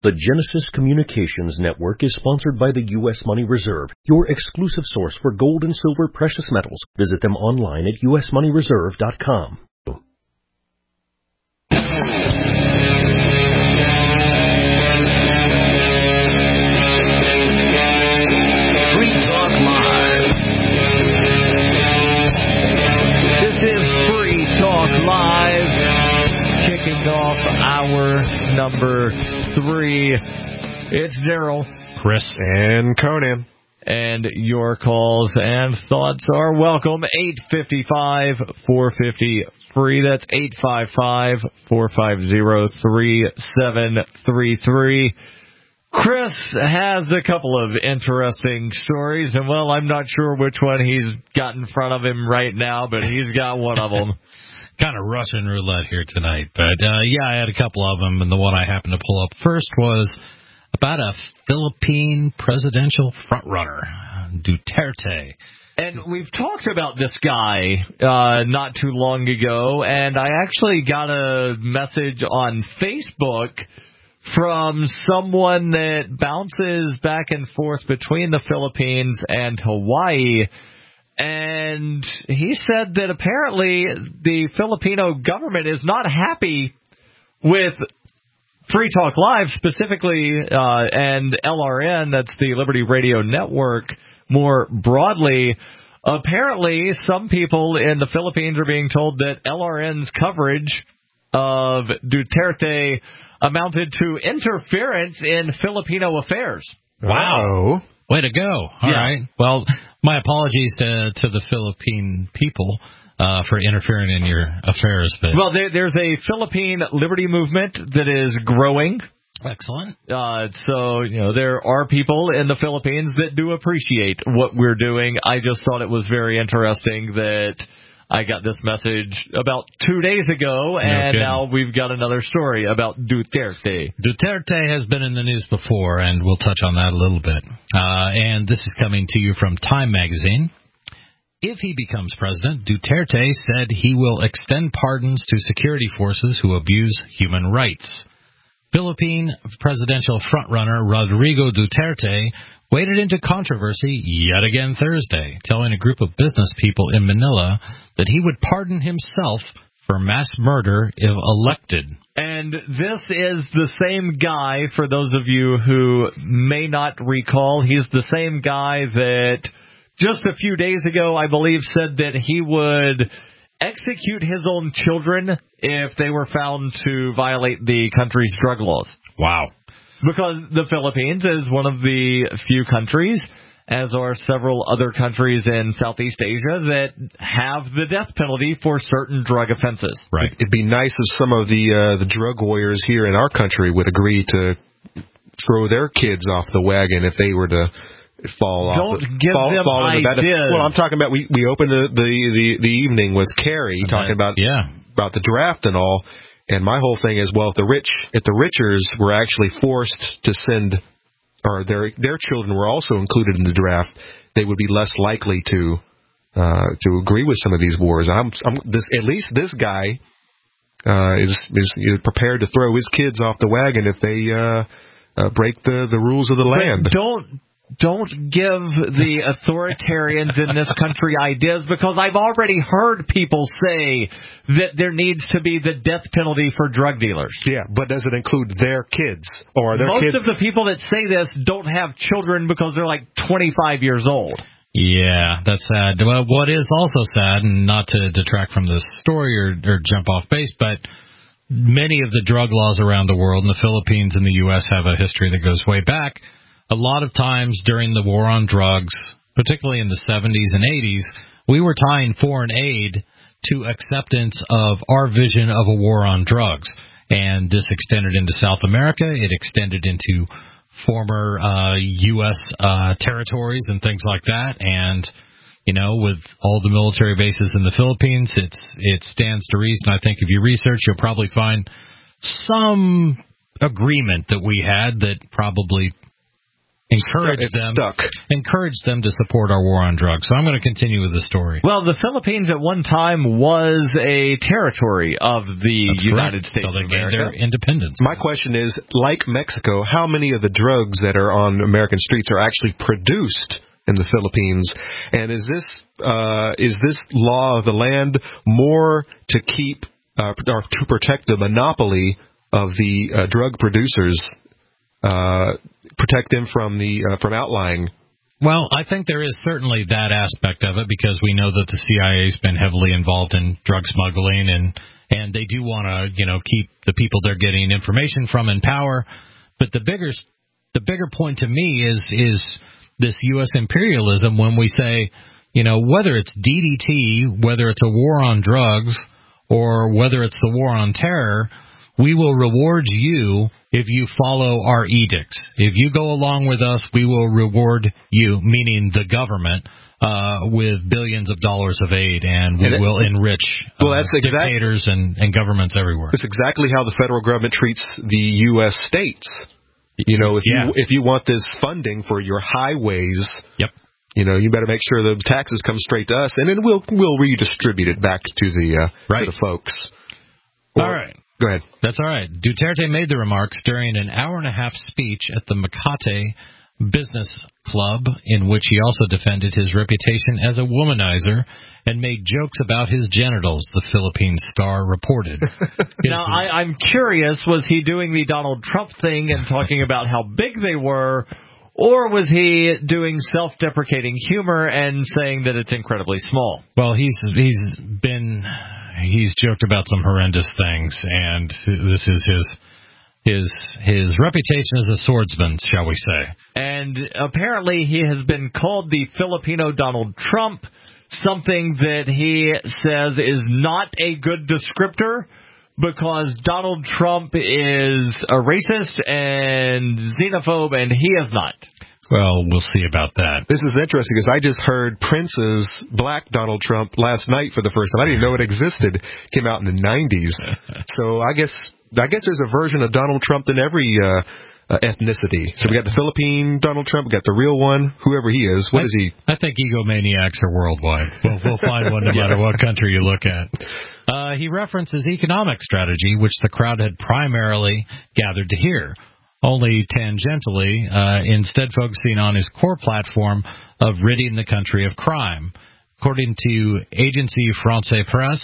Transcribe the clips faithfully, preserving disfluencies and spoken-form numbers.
The Genesis Communications Network is sponsored by the U S Money Reserve, your exclusive source for gold and silver precious metals. Visit them online at u s money reserve dot com. Free Talk Live. This is Free Talk Live, kicking off hour number three. It's Daryl, Chris, and Conan. And your calls and thoughts are welcome. eight five five, four five zero, free. That's eight five five, four five zero, three seven three three. Chris has a couple of interesting stories, and, well, I'm not sure which one he's got in front of him right now, but he's got one of them. Kind of Russian roulette here tonight, but, uh, yeah, I had a couple of them, and the one I happened to pull up first was about a Philippine presidential frontrunner, Duterte. And we've talked about this guy uh, not too long ago, and I actually got a message on Facebook from someone that bounces back and forth between the Philippines and Hawaii, and he said that apparently the Filipino government is not happy with Free Talk Live specifically, uh, and L R N, that's the Liberty Radio Network, more broadly. Apparently, some people in the Philippines are being told that L R N's coverage of Duterte amounted to interference in Filipino affairs. Wow. Way to go. All yeah. right. Well, my apologies to, to the Philippine people uh, for interfering in your affairs. But Well, there, there's a Philippine liberty movement that is growing. Excellent. Uh, so, you know, there are people in the Philippines that do appreciate what we're doing. I just thought it was very interesting that I got this message about two days ago, and no now we've got another story about Duterte. Duterte has been in the news before, and we'll touch on that a little bit. Uh, and this is coming to you from Time Magazine. If he becomes president, Duterte said he will extend pardons to security forces who abuse human rights. Philippine presidential frontrunner Rodrigo Duterte waded into controversy yet again Thursday, telling a group of business people in Manila that he would pardon himself for mass murder if elected. And this is the same guy, for those of you who may not recall, he's the same guy that just a few days ago, I believe, said that he would execute his own children if they were found to violate the country's drug laws. Wow. Because the Philippines is one of the few countries, as are several other countries in Southeast Asia, that have the death penalty for certain drug offenses. Right. It'd be nice if some of the uh, the drug warriors here in our country would agree to throw their kids off the wagon if they were to fall Don't off. give fall, them fall ideas. The well, I'm talking about we we opened the the the, the evening with Carrie talking about yeah. about the draft and all. And my whole thing is, well, if the rich, if the richers were actually forced to send, or their their children were also included in the draft, they would be less likely to uh, to agree with some of these wars. I'm, I'm this at least this guy uh, is is prepared to throw his kids off the wagon if they uh, uh, break the, the rules of the land. But don't. Don't give the authoritarians in this country ideas, because I've already heard people say that there needs to be the death penalty for drug dealers. Yeah, but does it include their kids? Or their Most kids? of the people that say this don't have children because they're like twenty-five years old. Yeah, that's sad. Well, what is also sad, and not to detract from this story or, or jump off base, but many of the drug laws around the world, and the Philippines and the U S have a history that goes way back. A lot of times during the war on drugs, particularly in the seventies and eighties, we were tying foreign aid to acceptance of our vision of a war on drugs. And this extended into South America. It extended into former uh, U S uh, territories and things like that. And, you know, with all the military bases in the Philippines, it's it stands to reason. I think if you research, you'll probably find some agreement that we had that probably encourage it's them stuck. encourage them to support our war on drugs. So I'm going to continue with the story. Well, the Philippines at one time was a territory of the That's United correct. States so they of gained America. their independence. My question is, like Mexico, how many of the drugs that are on American streets are actually produced in the Philippines? And is this uh, is this law of the land more to keep uh, or to protect the monopoly of the uh, drug producers, uh, protect them from the uh, from outlying? Well, I think there is certainly that aspect of it because we know that the C I A's been heavily involved in drug smuggling, and and they do want to, you know, keep the people they're getting information from in power. But the bigger the bigger point to me is is this U S imperialism when we say, you know, whether it's D D T, whether it's a war on drugs, or whether it's the war on terror, we will reward you if you follow our edicts. If you go along with us, we will reward you, meaning the government, uh, with billions of dollars of aid, and we and it, will enrich uh, well, that's exact, dictators and, and governments everywhere. That's exactly how the federal government treats the U S states. You know, if yeah. you if you want this funding for your highways, yep. you know, you better make sure the taxes come straight to us, and then we'll we'll redistribute it back to the uh, right. to the folks. Or, all right. Go ahead. That's all right. Duterte made the remarks during an hour and a half speech at the Makati Business Club, in which he also defended his reputation as a womanizer and made jokes about his genitals, the Philippine Star reported. Now, I, I'm curious, was he doing the Donald Trump thing and talking about how big they were, or was he doing self-deprecating humor and saying that it's incredibly small? Well, he's he's been he's joked about some horrendous things, and this is his his his reputation as a swordsman, shall we say. And apparently he has been called the Filipino Donald Trump, something that he says is not a good descriptor, because Donald Trump is a racist and xenophobe, and he is not. Well, we'll see about that. This is interesting because I just heard Prince's Black Donald Trump last night for the first time. I didn't even know it existed. Came out in the nineties. So I guess I guess there's a version of Donald Trump in every uh, uh, ethnicity. So we got the Philippine Donald Trump, we got the real one, whoever he is. What I, is he? I think egomaniacs are worldwide. We'll, we'll find one no matter what country you look at. Uh, he references economic strategy, which the crowd had primarily gathered to hear, only tangentially, uh, instead focusing on his core platform of ridding the country of crime. According to agency France Presse,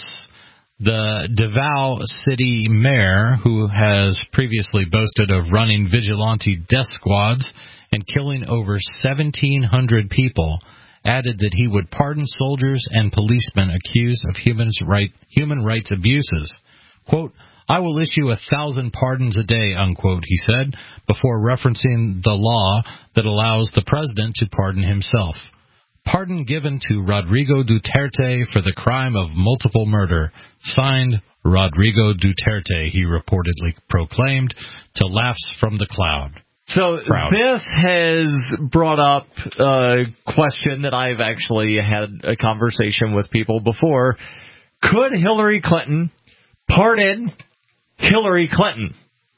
the Davao city mayor, who has previously boasted of running vigilante death squads and killing over seventeen hundred people, added that he would pardon soldiers and policemen accused of human, right, human rights abuses. Quote, I will issue a thousand pardons a day, unquote, he said, before referencing the law that allows the president to pardon himself. Pardon given to Rodrigo Duterte for the crime of multiple murder. Signed, Rodrigo Duterte, he reportedly proclaimed, to laughs from the cloud. So Crowd. This has brought up a question that I've actually had a conversation with people before. Could Hillary Clinton pardon Hillary Clinton?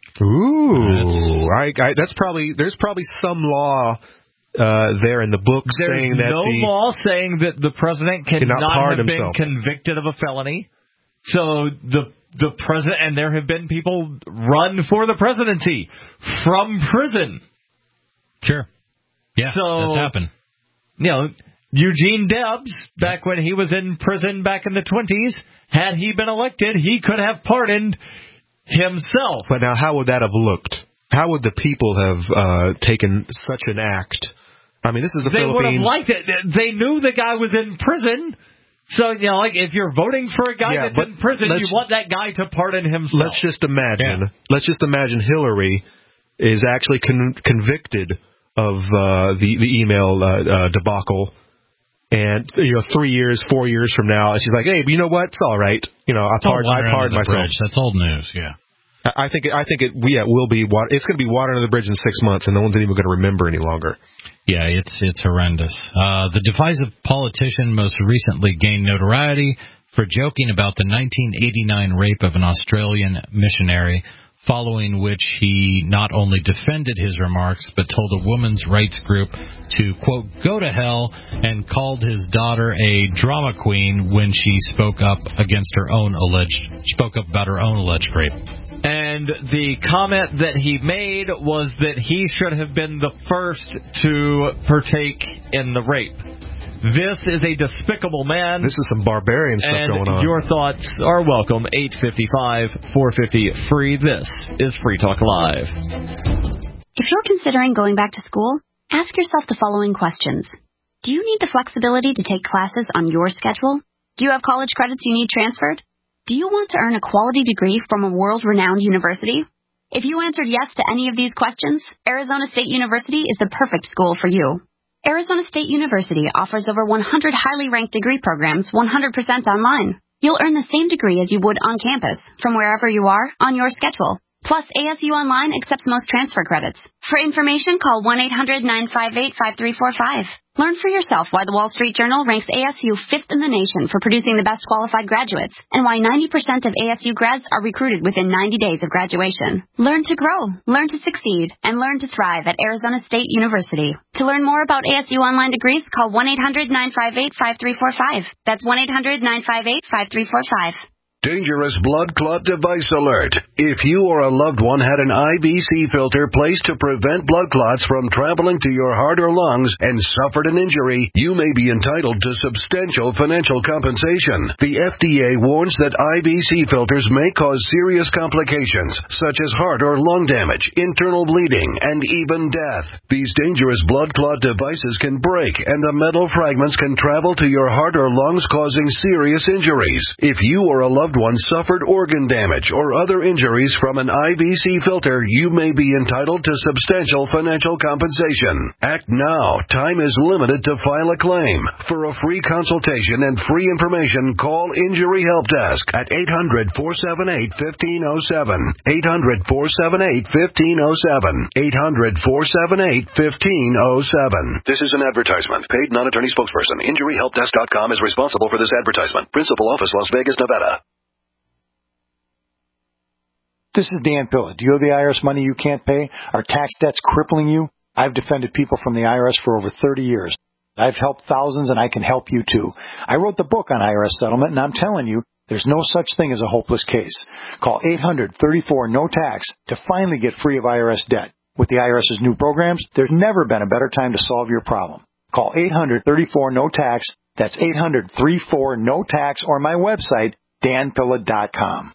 Ooh, I, I, that's probably there's probably some law uh, there in the book There's saying that no the law saying that the president cannot have been himself. convicted of a felony. So the the president, and there have been people run for the presidency from prison. Sure. Yeah, So, that's happened. You know, Eugene Debs, back when he was in prison back in the twenties, had he been elected, he could have pardoned himself. But now, how would that have looked? How would the people have uh, taken such an act? I mean, this is the They would have Philippines. liked it. They knew the guy was in prison. So, you know, like, if you're voting for a guy Yeah, that's but in prison, let's- you want that guy to pardon himself. Let's just imagine. Yeah. Let's just imagine Hillary is actually con- convicted of uh, the the email uh, uh, debacle, and you know, three years, four years from now, and she's like, "Hey, but you know what? It's all right. You know, I It's all pardon, water I under pardon the myself." bridge. That's old news, yeah. I I think it, I think it yeah it will be water. It's going to be water under the bridge in six months, and no one's even going to remember any longer. Yeah, it's it's horrendous. Uh, the divisive politician most recently gained notoriety for joking about the nineteen eighty-nine rape of an Australian missionary following which he not only defended his remarks, but told a women's rights group to, quote, go to hell, and called his daughter a drama queen when she spoke up against her own alleged, spoke up about her own alleged rape. And the comment that he made was that he should have been the first to partake in the rape. This is a despicable man. This is some barbarian stuff and going on. Your thoughts are welcome. eight five five, four five zero, free. This is Free Talk Live. If you're considering going back to school, ask yourself the following questions. Do you need the flexibility to take classes on your schedule? Do you have college credits you need transferred? Do you want to earn a quality degree from a world-renowned university? If you answered yes to any of these questions, Arizona State University is the perfect school for you. Arizona State University offers over one hundred highly ranked degree programs one hundred percent online. You'll earn the same degree as you would on campus, from wherever you are, on your schedule. Plus, A S U Online accepts most transfer credits. For information, call one eight hundred, nine five eight, five three four five. Learn for yourself why the Wall Street Journal ranks A S U fifth in the nation for producing the best qualified graduates, and why ninety percent of A S U grads are recruited within ninety days of graduation. Learn to grow, learn to succeed, and learn to thrive at Arizona State University. To learn more about A S U Online degrees, call one eight hundred, nine five eight, five three four five. That's one eight hundred, nine five eight, five three four five. Dangerous blood clot device alert. If you or a loved one had an I V C filter placed to prevent blood clots from traveling to your heart or lungs and suffered an injury, you may be entitled to substantial financial compensation. The F D A warns that I V C filters may cause serious complications, such as heart or lung damage, internal bleeding, and even death. These dangerous blood clot devices can break, and the metal fragments can travel to your heart or lungs, causing serious injuries. If you or a loved one suffered organ damage or other injuries from an I V C filter, you may be entitled to substantial financial compensation. Act now. Time is limited to file a claim. For a free consultation and free information, call Injury Help Desk at eight hundred, four seven eight, one five zero seven. eight hundred, four seven eight, one five zero seven. eight hundred, four seven eight, one five zero seven. This is an advertisement. Paid non-attorney spokesperson. Injury Help Desk dot com is responsible for this advertisement. Principal office, Las Vegas, Nevada. This is Dan Pilla. Do you owe the I R S money you can't pay? Are tax debts crippling you? I've defended people from the I R S for over thirty years. I've helped thousands, and I can help you too. I wrote the book on I R S settlement, and I'm telling you, there's no such thing as a hopeless case. Call eight hundred, thirty-four, no tax to finally get free of I R S debt. With the IRS's new programs, there's never been a better time to solve your problem. Call eight hundred, thirty-four, no tax. That's eight hundred, thirty-four, no tax, or my website, dan pilla dot com.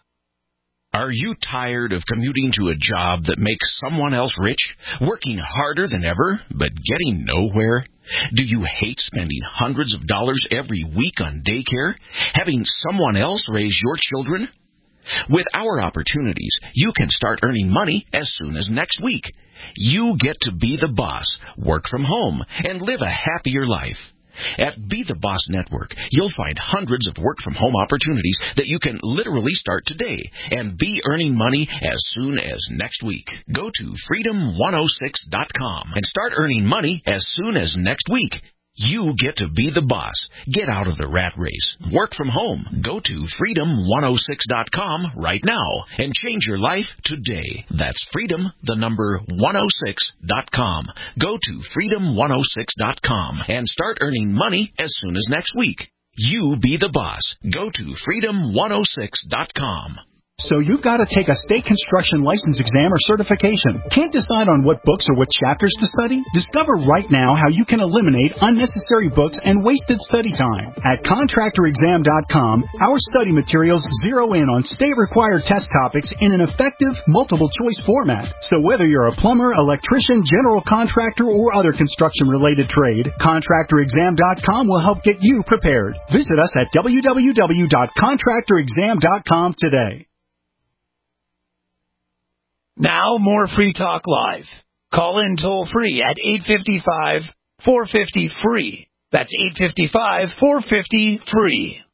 Are you tired of commuting to a job that makes someone else rich, working harder than ever, but getting nowhere? Do you hate spending hundreds of dollars every week on daycare, having someone else raise your children? With our opportunities, you can start earning money as soon as next week. You get to be the boss, work from home, and live a happier life. At Be the Boss Network, you'll find hundreds of work-from-home opportunities that you can literally start today and be earning money as soon as next week. Go to freedom one oh six dot com and start earning money as soon as next week. You get to be the boss. Get out of the rat race. Work from home. Go to freedom one oh six dot com right now and change your life today. That's freedom, the number one oh six dot com. Go to freedom one oh six dot com and start earning money as soon as next week. You be the boss. Go to freedom one oh six dot com. So you've got to take a state construction license exam or certification. Can't decide on what books or what chapters to study? Discover right now how you can eliminate unnecessary books and wasted study time. At contractor exam dot com, our study materials zero in on state-required test topics in an effective, multiple-choice format. So whether you're a plumber, electrician, general contractor, or other construction-related trade, contractor exam dot com will help get you prepared. Visit us at w w w dot contractor exam dot com today. Now, more Free Talk Live. Call in toll-free at eight five five, four five zero, free. That's eight five five, four five zero, free.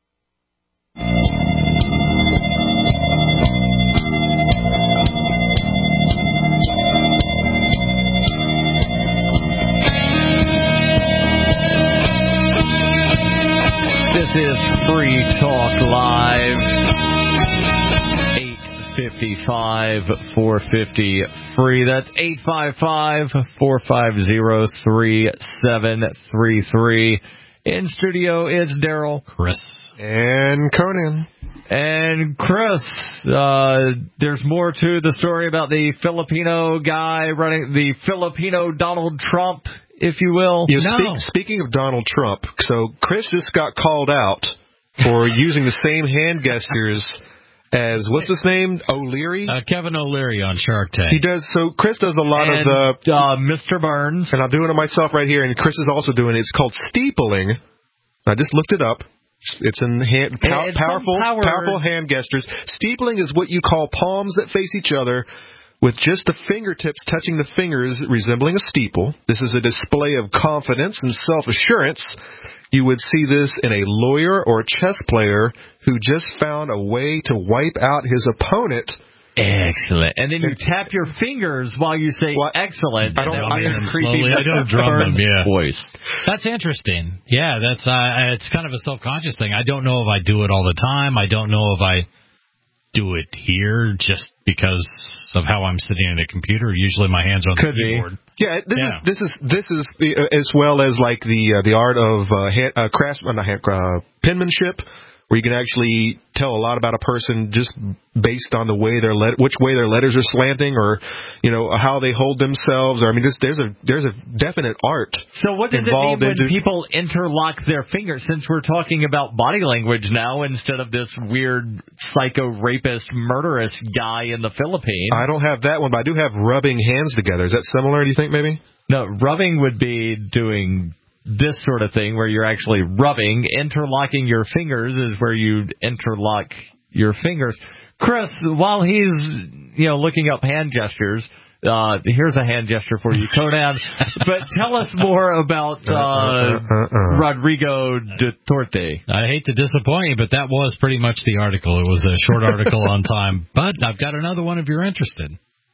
This is Free Talk Live. eight five, four five zero, free. That's eight five five, four five zero, three seven three three. In studio is Daryl, Chris, and Conan. And Chris, uh, there's more to the story about the Filipino guy running, the Filipino Donald Trump, if you will. Yeah, no. speak, speaking of Donald Trump, so Chris just got called out for using the same hand gestures as, what's his name, O'Leary? Uh, Kevin O'Leary on Shark Tank. He does, so Chris does a lot and, of the... Uh, Mister Burns. And I'm doing it myself right here, and Chris is also doing it. It's called steepling. I just looked it up. It's in hand, pow, it's powerful, power. powerful hand gestures. Steepling is what you call palms that face each other with just the fingertips touching the fingers, resembling a steeple. This is a display of confidence and self-assurance. You would see this in a lawyer or a chess player who just found a way to wipe out his opponent. Excellent. And then you tap your fingers while you say well, excellent. I don't, and I, I, creepy I don't drum them, yeah. voice. That's interesting. Yeah, that's uh, it's kind of a self-conscious thing. I don't know if I do it all the time. I don't know if I do it here just because of how I'm sitting at a computer. Usually my hands are on Could the keyboard. Be. Yeah, this yeah. is this is this is uh, as well as like the uh, the art of uh, hand, uh, craft, uh, hand, uh, penmanship, where you can actually tell a lot about a person just based on the way their let- which way their letters are slanting, or you know how they hold themselves. Or I mean, this, there's a there's a definite art. So what does it mean when into- people interlock their fingers? Since we're talking about body language now instead of this weird psycho rapist murderous guy in the Philippines. I don't have that one, but I do have rubbing hands together. Is that similar? Do you think maybe? No, rubbing would be doing this sort of thing where you're actually rubbing. Interlocking your fingers is where you interlock your fingers. Chris, while he's, you know, looking up hand gestures, uh, here's a hand gesture for you, Conan. But tell us more about uh, uh, uh, uh, Rodrigo Duterte. I hate to disappoint you, but that was pretty much the article. It was a short article on Time. But I've got another one if you're interested.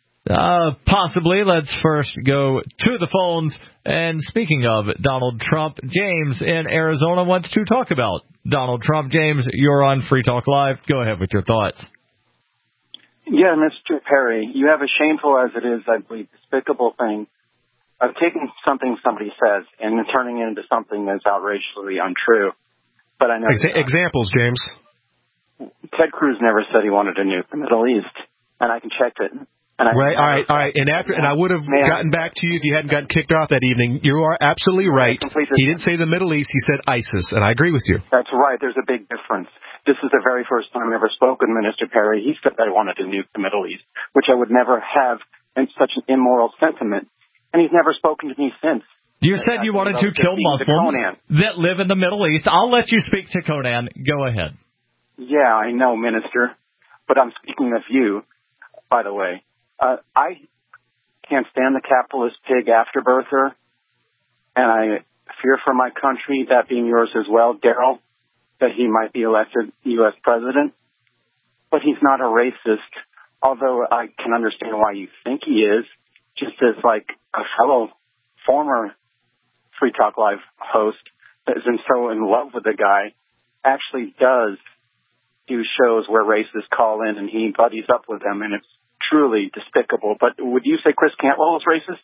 Uh, possibly. Let's first go to the phones. And speaking of Donald Trump, James in Arizona wants to talk about Donald Trump. James, you're on Free Talk Live. Go ahead with your thoughts. Yeah, Mister Perry, you have a shameful as it is, I believe, despicable thing of taking something somebody says and turning it into something that's outrageously untrue. But I know Exa- examples, James. Ted Cruz never said he wanted to nuke the Middle East, and I can check it. And I right, all right, all right. And after, and I would have gotten back to you if you hadn't gotten kicked off that evening. You are absolutely right. He didn't say the Middle East; he said ISIS, and I agree with you. That's right. There's a big difference. This is the very first time I ever spoke with Minister Perry. He said I wanted to nuke the Middle East, which I would never have in such an immoral sentiment. And he's never spoken to me since. You said you wanted to kill Muslims that live in the Middle East. I'll let you speak to Conan. Go ahead. Yeah, I know, Minister, but I'm speaking of you, by the way. Uh, I can't stand the capitalist pig afterbirther, and I fear for my country, that being yours as well, Daryl, that he might be elected U S president. But he's not a racist, although I can understand why you think he is, just as like a fellow former Free Talk Live host that has been so in love with the guy actually does do shows where racists call in and he buddies up with them, and it's truly despicable. But would you say Chris Cantwell is racist?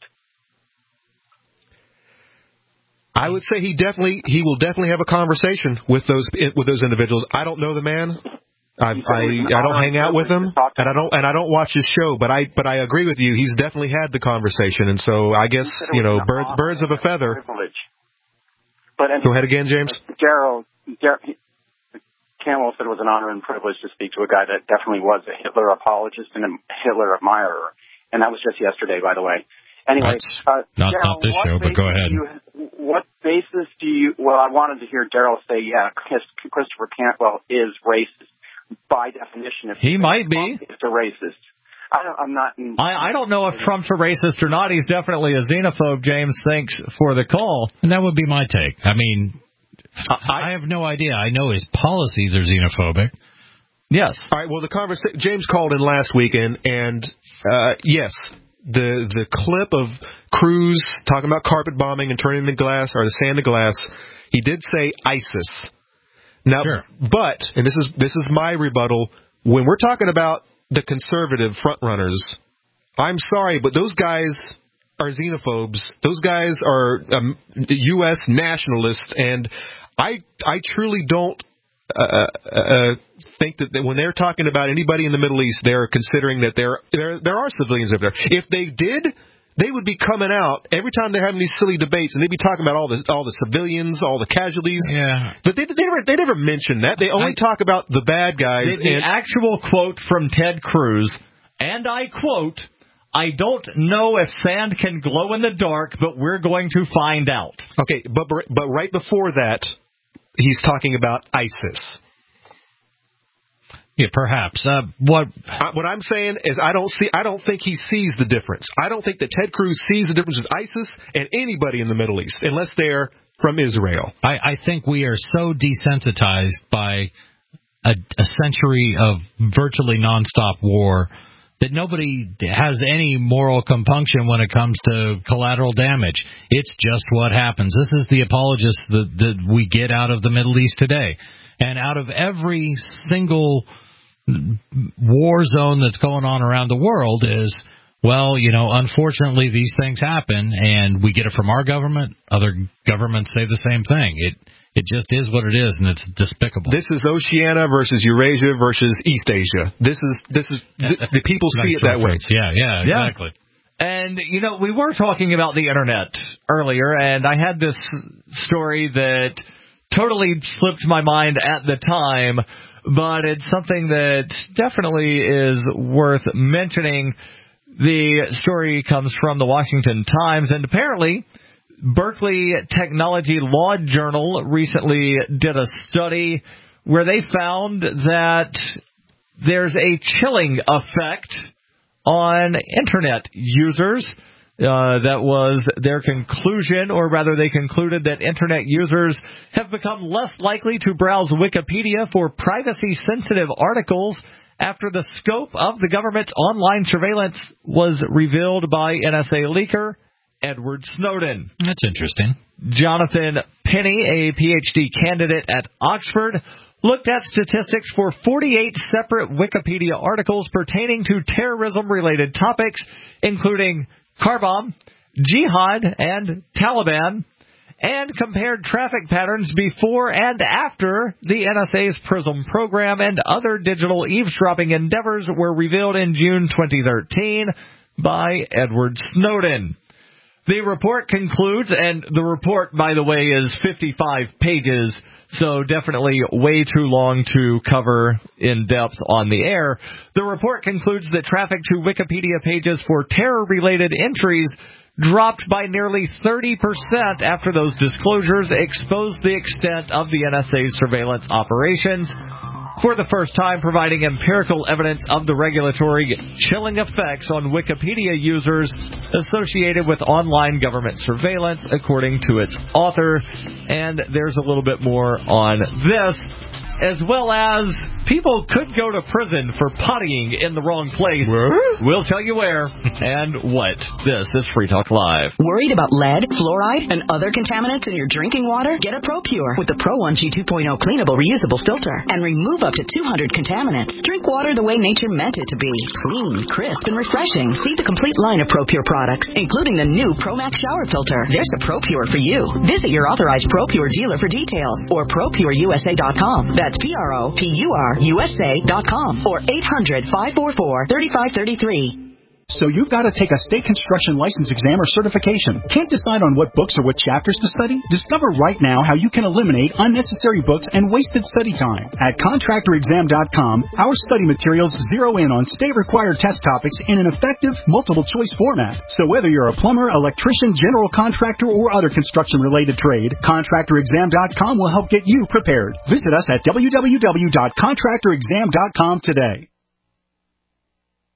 I would say he definitely he will definitely have a conversation with those with those individuals. I don't know the man. I've, I I don't hang out with him, and I don't and I don't watch his show. But I but I agree with you. He's definitely had the conversation, and so I guess you know birds birds of a feather. But anyway, go ahead again, James. Daryl Cantwell said it was an honor and privilege to speak to a guy that definitely was a Hitler apologist and a Hitler admirer, and that was just yesterday, by the way. Anyway, uh, not, Daryl, not this show, but go ahead. You, what basis do you? Well, I wanted to hear Daryl say, yeah, Christopher Cantwell is racist by definition. If he might be. It's a racist. I don't, I'm not. In, I, I don't know if Trump's a racist or not. He's definitely a xenophobe. James, thanks for the call. And that would be my take. I mean. I have no idea. I know his policies are xenophobic. Yes. All right. Well, the conversation. James called in last weekend, and uh, yes, the the clip of Cruz talking about carpet bombing and turning the glass or the sand to glass. He did say ISIS. Now, sure. but and this is this is my rebuttal. When we're talking about the conservative frontrunners. I'm sorry, but those guys are xenophobes. Those guys are um, U S nationalists, and I I truly don't uh, uh, think that, that when they're talking about anybody in the Middle East, they're considering that there there there are civilians over there. If they did, they would be coming out every time they're having these silly debates, and they'd be talking about all the all the civilians, all the casualties. Yeah, but they they never they never mention that. They only I, talk about the bad guys. The, the and, actual quote from Ted Cruz, and I quote, "I don't know if sand can glow in the dark, but we're going to find out." Okay, but but right before that, he's talking about ISIS. Yeah, perhaps. Uh, what uh, what I'm saying is, I don't see. I don't think he sees the difference. I don't think that Ted Cruz sees the difference with ISIS and anybody in the Middle East, unless they're from Israel. I, I think we are so desensitized by a, a century of virtually nonstop war that nobody has any moral compunction when it comes to collateral damage. It's just what happens. This is the apologists that, that we get out of the Middle East today. And out of every single war zone that's going on around the world is, well, you know, unfortunately these things happen, and we get it from our government. Other governments say the same thing. It It just is what it is, and it's despicable. This is Oceania versus Eurasia versus East Asia. This is this is the, the people see nice it that way. Yeah, yeah, exactly. Yeah. And, you know, we were talking about the Internet earlier, and I had this story that totally slipped my mind at the time, but it's something that definitely is worth mentioning. The story comes from the Washington Times, and apparently Berkeley Technology Law Journal recently did a study where they found that there's a chilling effect on Internet users. Uh, that was their conclusion, or rather they concluded that Internet users have become less likely to browse Wikipedia for privacy-sensitive articles after the scope of the government's online surveillance was revealed by N S A leaker Edward Snowden. That's interesting. Jonathan Penny, a P H D candidate at Oxford, looked at statistics for forty-eight separate Wikipedia articles pertaining to terrorism-related topics, including car bomb, jihad, and Taliban, and compared traffic patterns before and after the N S A's PRISM program and other digital eavesdropping endeavors were revealed in June twenty thirteen by Edward Snowden. The report concludes, and the report, by the way, is fifty-five pages, so definitely way too long to cover in depth on the air. The report concludes that traffic to Wikipedia pages for terror-related entries dropped by nearly thirty percent after those disclosures exposed the extent of the N S A's surveillance operations, for the first time providing empirical evidence of the regulatory chilling effects on Wikipedia users associated with online government surveillance, according to its author. And there's a little bit more on this, as well as people could go to prison for pottying in the wrong place. Where? We'll tell you where and what. This is Free Talk Live. Worried about lead, fluoride, and other contaminants in your drinking water? Get a ProPure with the Pro one G two point oh cleanable reusable filter and remove up to two hundred contaminants. Drink water the way nature meant it to be. Clean, crisp, and refreshing. See the complete line of ProPure products, including the new ProMax shower filter. There's a ProPure for you. Visit your authorized ProPure dealer for details or pro pure U S A dot com. That's P R O P U R U S A dot com or eight hundred, five four four, three five three three. So you've got to take a state construction license exam or certification. Can't decide on what books or what chapters to study? Discover right now how you can eliminate unnecessary books and wasted study time. At contractor exam dot com, our study materials zero in on state-required test topics in an effective, multiple-choice format. So whether you're a plumber, electrician, general contractor, or other construction-related trade, contractor exam dot com will help get you prepared. Visit us at w w w dot contractor exam dot com today.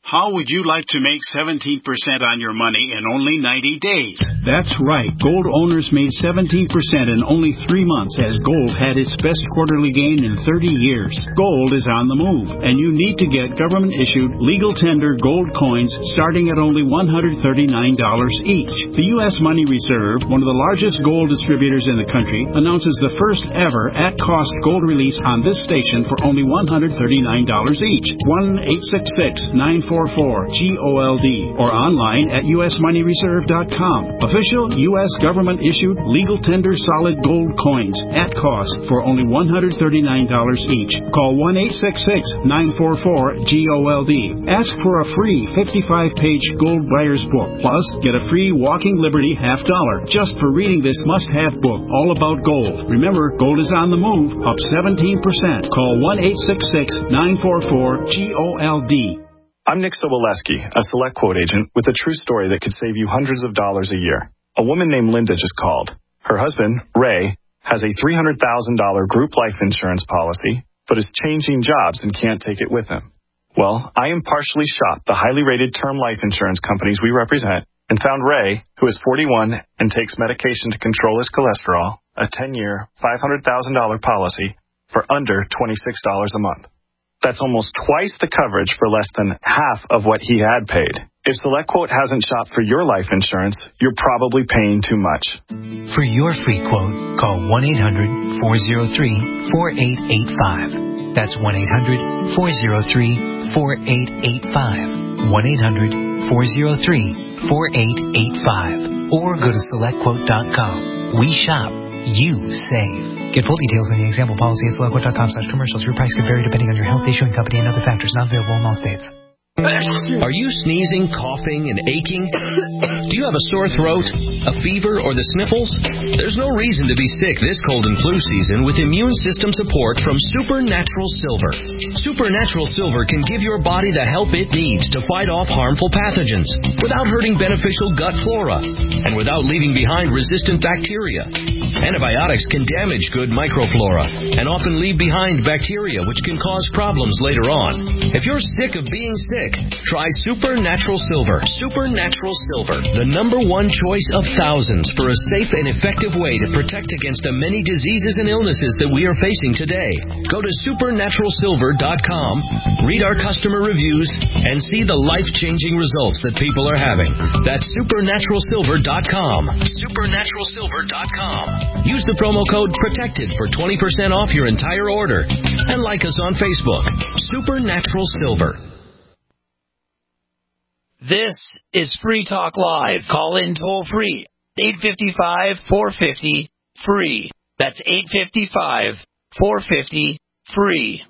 How would you like to make seventeen percent on your money in only ninety days? That's right. Gold owners made seventeen percent in only three months as gold had its best quarterly gain in thirty years. Gold is on the move, and you need to get government-issued, legal tender gold coins starting at only one hundred thirty-nine dollars each. The U S Money Reserve, one of the largest gold distributors in the country, announces the first ever at-cost gold release on this station for only one hundred thirty-nine dollars each. one eight six six, nine four four, G O L D or online at U S money reserve dot com. Official U S government-issued legal tender solid gold coins at cost for only one hundred thirty-nine dollars each. Call one eight six six, nine four four, G O L D. Ask for a free fifty-five page gold buyer's book. Plus, get a free Walking Liberty half dollar just for reading this must-have book all about gold. Remember, gold is on the move, up seventeen percent. Call one eight six six, nine four four, G O L D. I'm Nick Soboleski, a Select Quote agent with a true story that could save you hundreds of dollars a year. A woman named Linda just called. Her husband, Ray, has a three hundred thousand dollars group life insurance policy, but is changing jobs and can't take it with him. Well, I impartially shopped the highly rated term life insurance companies we represent and found Ray, who is forty-one and takes medication to control his cholesterol, a ten-year, five hundred thousand dollars policy for under twenty-six dollars a month. That's almost twice the coverage for less than half of what he had paid. If SelectQuote hasn't shopped for your life insurance, you're probably paying too much. For your free quote, call one eight hundred, four oh three, four eight eight five. That's one eight hundred, four oh three, four eight eight five. one eight hundred, four oh three, four eight eight five. Or go to select quote dot com. We shop. You save. Get full details in the example policy at select quote dot com slash commercials. Your price could vary depending on your health, issuing company, and other factors. Not available in all states. Are you sneezing, coughing, and aching? Do you have a sore throat, a fever, or the sniffles? There's no reason to be sick this cold and flu season with immune system support from Supernatural Silver. Supernatural Silver can give your body the help it needs to fight off harmful pathogens without hurting beneficial gut flora and without leaving behind resistant bacteria. Antibiotics can damage good microflora and often leave behind bacteria which can cause problems later on. If you're sick of being sick, try Supernatural Silver. Supernatural Silver, the number one choice of thousands for a safe and effective way to protect against the many diseases and illnesses that we are facing today. Go to supernatural silver dot com, read our customer reviews, and see the life-changing results that people are having. That's supernatural silver dot com. supernatural silver dot com. Use the promo code PROTECTED for twenty percent off your entire order. And like us on Facebook. Supernatural Silver. This is Free Talk Live. Call in toll free. eight five five, four five zero, free. That's eight five five, four five zero, free.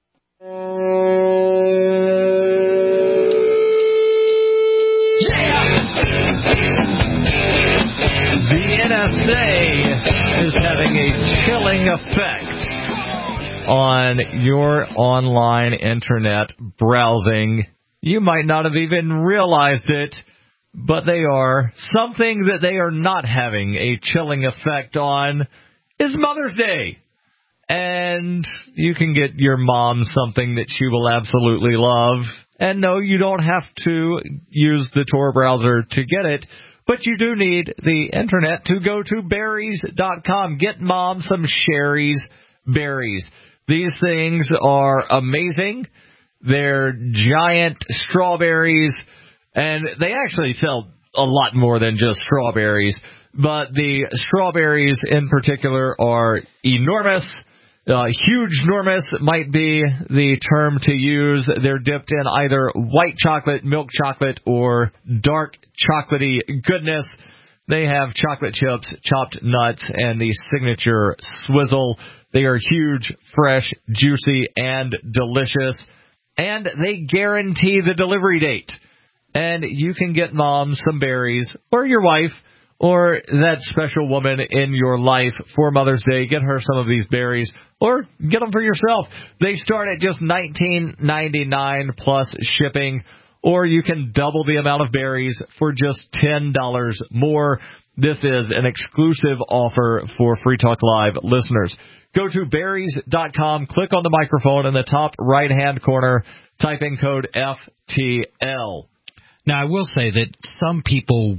The N S A is having a chilling effect on your online internet browsing. You might not have even realized it, but they are. Something that they are not having a chilling effect on is Mother's Day. And you can get your mom something that she will absolutely love. And no, you don't have to use the Tor browser to get it, but you do need the internet to go to berries dot com. Get mom some Sherry's berries. These things are amazing. They're giant strawberries, and they actually sell a lot more than just strawberries, but the strawberries in particular are enormous. Uh, huge enormous might be the term to use. They're dipped in either white chocolate, milk chocolate, or dark chocolatey goodness. They have chocolate chips, chopped nuts, and the signature swizzle. They are huge, fresh, juicy, and delicious. And they guarantee the delivery date. And you can get mom some berries, or your wife, or that special woman in your life for Mother's Day. Get her some of these berries, or get them for yourself. They start at just nineteen ninety-nine plus shipping, or you can double the amount of berries for just ten dollars more. This is an exclusive offer for Free Talk Live listeners. Go to berries dot com, click on the microphone in the top right-hand corner, Type in code F T L. Now, I will say that some people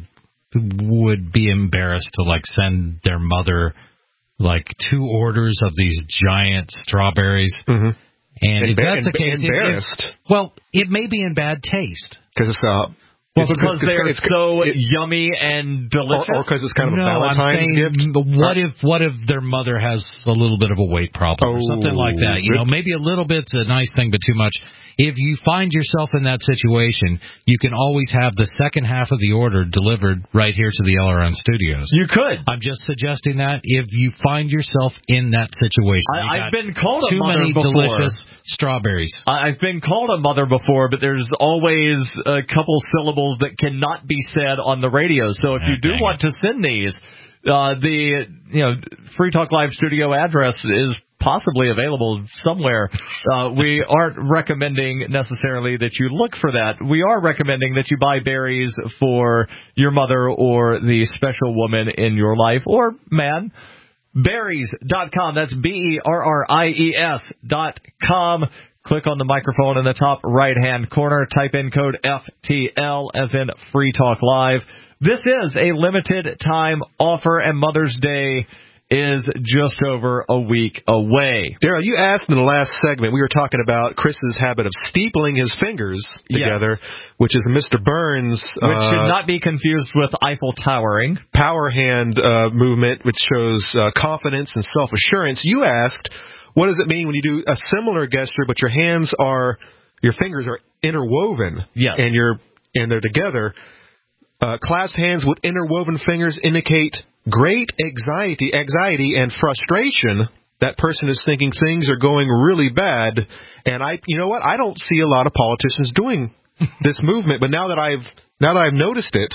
would be embarrassed to, like, send their mother, like, two orders of these giant strawberries. Mm-hmm. And Embar- if that's the emb- case, embarrassed. It, it, well, it may be in bad taste. Because it's uh, Well, it's, because it's, they're it's, so it, yummy and delicious? Or because it's kind of no, a Valentine's I'm saying, gift? What if what if their mother has a little bit of a weight problem or Oh, something like that? You know, maybe a little bit's a nice thing, but too much. If you find yourself in that situation, you can always have the second half of the order delivered right here to the L R N studios. You could. I'm just suggesting that if you find yourself in that situation. I, I've been called a too mother many before. delicious strawberries. I, I've been called a mother before, but there's always a couple syllables that cannot be said on the radio. So if Ah, you do dang want to send these, uh, the you know Free Talk Live studio address is possibly available somewhere. Uh, we aren't recommending necessarily that you look for that. We are recommending that you buy berries for your mother or the special woman in your life, or man. berries dot com. That's B E R R I E S dot com. Click on the microphone in the top right-hand corner. Type in code F T L as in Free Talk Live. This is a limited time offer, and Mother's Day is just over a week away. Daryl, you asked in the last segment, we were talking about Chris's habit of steepling his fingers together, yes. which is Mister Burns' Which uh, should not be confused with Eiffel Towering. Power hand uh, movement, which shows uh, confidence and self-assurance. You asked, what does it mean when you do a similar gesture, but your hands are, your fingers are interwoven, yes. and you're and they're together? Uh, clasped hands with interwoven fingers indicate great anxiety, anxiety and frustration. That person is thinking things are going really bad. And I, you know what? I don't see a lot of politicians doing this movement. But now that I've now that I've noticed it,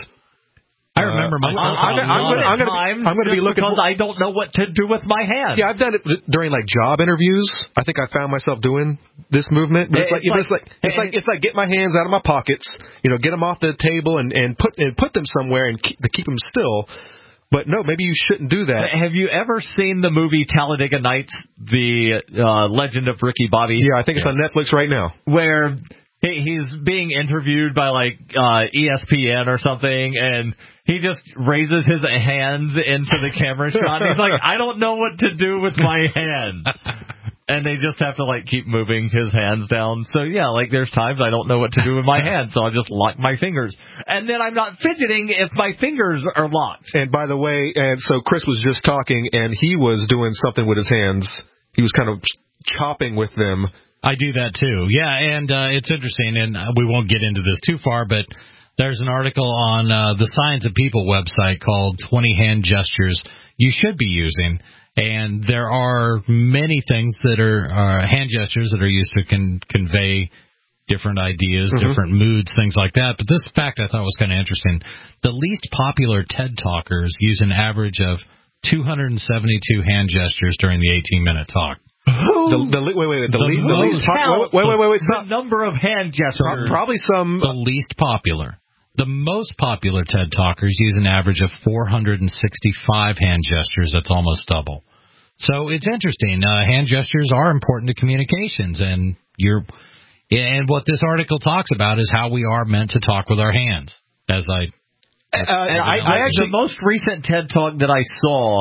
I remember uh, myself. I'm, I'm, I'm, I'm going to I'm going to be looking because I don't know what to do with my hands. Yeah, I've done it during like job interviews. I think I found myself doing this movement. But it's, it's like, like it's like it's like it's like get my hands out of my pockets, you know, get them off the table and and put and put them somewhere and keep, to keep them still. But no, maybe you shouldn't do that. Have you ever seen the movie Talladega Nights, the uh, Legend of Ricky Bobby? Yeah, I think it's yes. on Netflix right now. Where he's being interviewed by like uh, E S P N or something, and he just raises his hands into the camera shot. And he's like, I don't know what to do with my hands. And they just have to, like, keep moving his hands down. So, yeah, like, there's times I don't know what to do with my hands, so I'll just lock my fingers. And then I'm not fidgeting if my fingers are locked. And by the way, and so Chris was just talking, and he was doing something with his hands. He was kind of ch- chopping with them. I do that, too. Yeah, and uh, it's interesting, and we won't get into this too far, but there's an article on uh, the Science of People website called twenty hand gestures you should be using. And there are many things that are, are hand gestures that are used to con- convey different ideas, mm-hmm. different moods, things like that. But this fact I thought was kind of interesting. The least popular TED Talkers use an average of two hundred seventy-two hand gestures during the eighteen-minute talk. The, the, wait, wait, wait. The, the least, the least popular. Wait, wait, wait, wait. The number of hand gestures. Probably some. The least popular. The most popular TED Talkers use an average of four hundred sixty-five hand gestures. That's almost double. So it's interesting. Uh, hand gestures are important to communications, and you're, and what this article talks about is how we are meant to talk with our hands. As I, uh, as I, I actually, the most recent TED Talk that I saw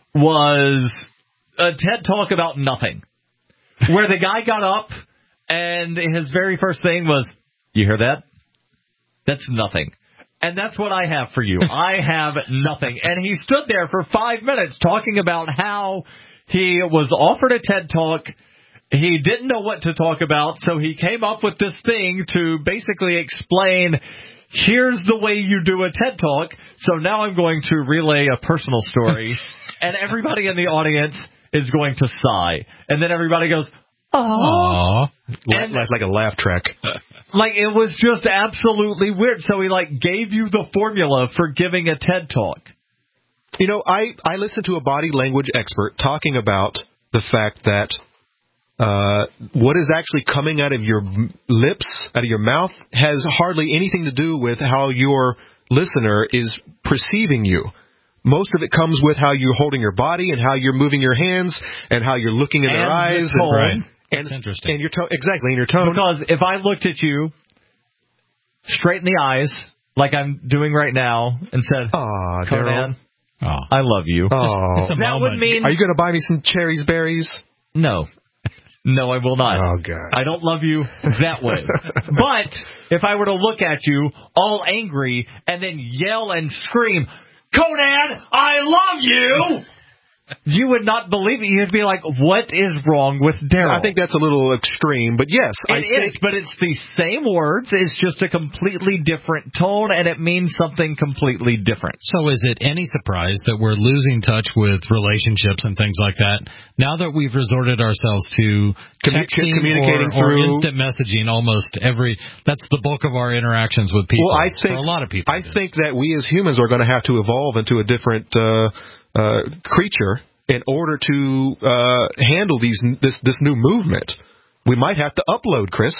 was a TED Talk about nothing, where the guy got up and his very first thing was, "You hear that? That's nothing." And that's what I have for you. I have nothing. And he stood there for five minutes talking about how he was offered a TED Talk. He didn't know what to talk about, so he came up with this thing to basically explain, here's the way you do a TED Talk. So now I'm going to relay a personal story. And everybody in the audience is going to sigh. And then everybody goes, "Aww." And that's like a laugh track. Like, it was just absolutely weird. So he, like, gave you the formula for giving a TED Talk. You know, I, I listened to a body language expert talking about the fact that uh, what is actually coming out of your lips, out of your mouth, has hardly anything to do with how your listener is perceiving you. Most of it comes with how you're holding your body and how you're moving your hands and how you're looking in and their eyes. The tone. And, That's and, interesting. And your tone, exactly, in your tone. Because if I looked at you straight in the eyes, like I'm doing right now, and said, "Aw, Conan, oh. I love you," Oh, that would mean. Are you going to buy me some cherries, berries? No. No, I will not. Oh, God. I don't love you that way. But if I were to look at you all angry and then yell and scream, "Conan, I love you!" you would not believe it. You'd be like, what is wrong with Daryl? I think that's a little extreme, but yes. It I is, think, but it's the same words. It's just a completely different tone, and it means something completely different. So is it any surprise that we're losing touch with relationships and things like that now that we've resorted ourselves to Commu- texting communicating or, through or instant messaging almost every – that's the bulk of our interactions with people. Well, I think, for a lot of people. I think that we as humans are going to have to evolve into a different uh, uh, creature in order to uh, handle these this this new movement. We might have to upload, Chris.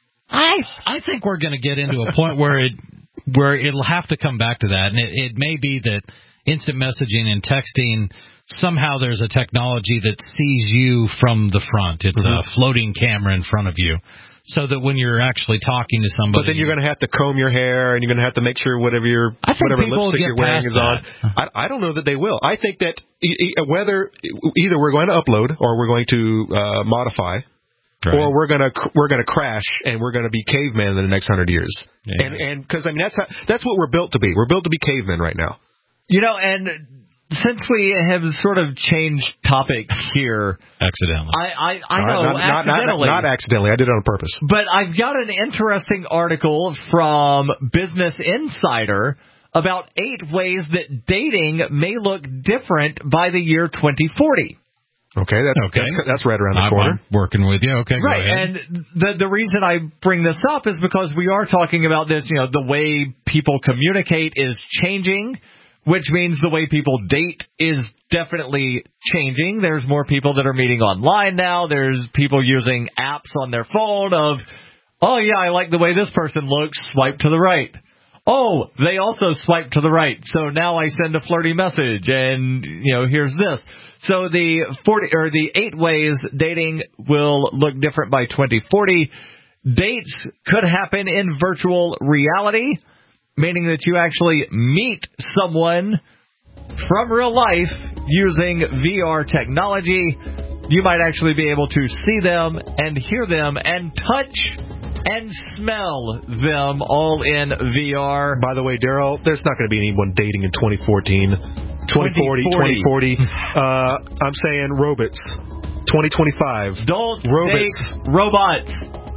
I I think we're going to get into a point where it where it'll have to come back to that, and it, it may be that instant messaging and texting, somehow there's a technology that sees you from the front. It's mm-hmm. a floating camera in front of you, so that when you're actually talking to somebody, but then you're going to have to comb your hair, and you're going to have to make sure whatever your whatever lipstick you're wearing is on. I, I don't know that they will. I think that e- e- whether either we're going to upload or we're going to uh, modify. Right. Or we're gonna we're gonna crash and we're gonna be cavemen in the next hundred years, yeah. and and because I mean that's how, that's what we're built to be. We're built to be cavemen right now. You know, and since we have sort of changed topic here, accidentally, I I, I know not, not, accidentally, not, not accidentally. I did it on purpose. But I've got an interesting article from Business Insider about eight ways that dating may look different by the year twenty forty. Okay, that's, okay. that's that's right around the I'm, corner. I'm working with you. Okay, right. Go ahead. And the the reason I bring this up is because we are talking about this. You know, the way people communicate is changing, which means the way people date is definitely changing. There's more people that are meeting online now. There's people using apps on their phone of, oh yeah, I like the way this person looks. Swipe to the right. Oh, they also swipe to the right. So now I send a flirty message, and you know, here's this. So the forty or the eight ways dating will look different by twenty forty. Dates could happen in virtual reality, meaning that you actually meet someone from real life using V R technology. You might actually be able to see them and hear them and touch and smell them all in V R. By the way, Daryl, there's not going to be anyone dating in twenty fourteen. twenty forty, twenty forty. Uh, I'm saying robots. twenty twenty-five. Don't robots. Date robots.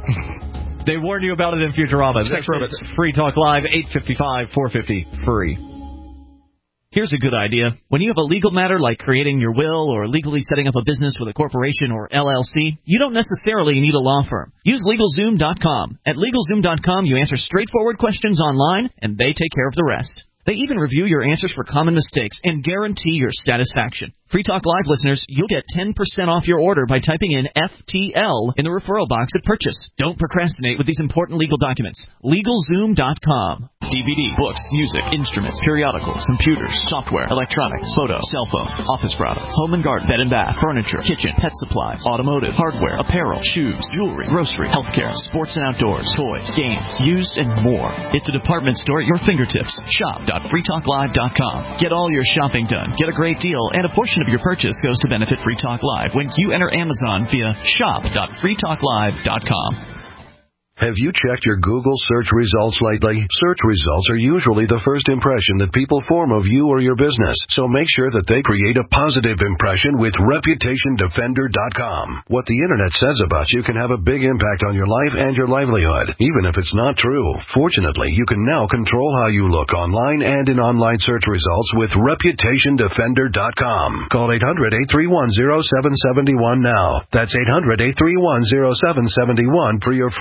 They warn you about it in Futurama. Sex robots. Free Talk Live, eight fifty-five, four fifty, free. Here's a good idea. When you have a legal matter like creating your will or legally setting up a business with a corporation or L L C, you don't necessarily need a law firm. Use LegalZoom dot com. At LegalZoom dot com, you answer straightforward questions online, and they take care of the rest. They even review your answers for common mistakes and guarantee your satisfaction. Free Talk Live listeners, you'll get ten percent off your order by typing in F T L in the referral box at purchase. Don't procrastinate with these important legal documents. LegalZoom dot com. D V D, books, music, instruments, periodicals, computers, software, electronics, photo, cell phone, office products, home and garden, bed and bath, furniture, kitchen, pet supplies, automotive, hardware, apparel, shoes, jewelry, grocery, healthcare, sports and outdoors, toys, games, used, and more. It's a department store at your fingertips. Shop dot free talk live dot com. Get all your shopping done. Get a great deal, and a portion of your purchase goes to benefit Free Talk Live when you enter Amazon via shop dot free talk live dot com. Have you checked your Google search results lately? Search results are usually the first impression that people form of you or your business, so make sure that they create a positive impression with reputation defender dot com. What the internet says about you can have a big impact on your life and your livelihood, even if it's not true. Fortunately, you can now control how you look online and in online search results with reputation defender dot com. Call eight hundred, eight three one, zero seven seven one now. That's eight hundred, eight three one, zero seven seven one for your free reputation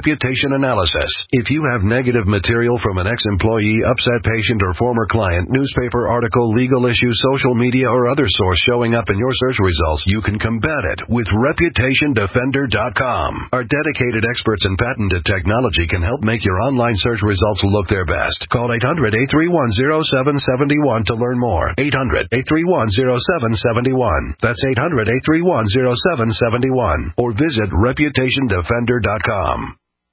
reputation analysis. If you have negative material from an ex-employee, upset patient, or former client, newspaper article, legal issue, social media, or other source showing up in your search results, you can combat it with reputation defender dot com. Our dedicated experts in patented technology can help make your online search results look their best. Call eight hundred, eight three one, zero seven seven one to learn more. eight hundred, eight three one, zero seven seven one. That's eight hundred, eight three one, zero seven seven one. Or visit reputation defender dot com.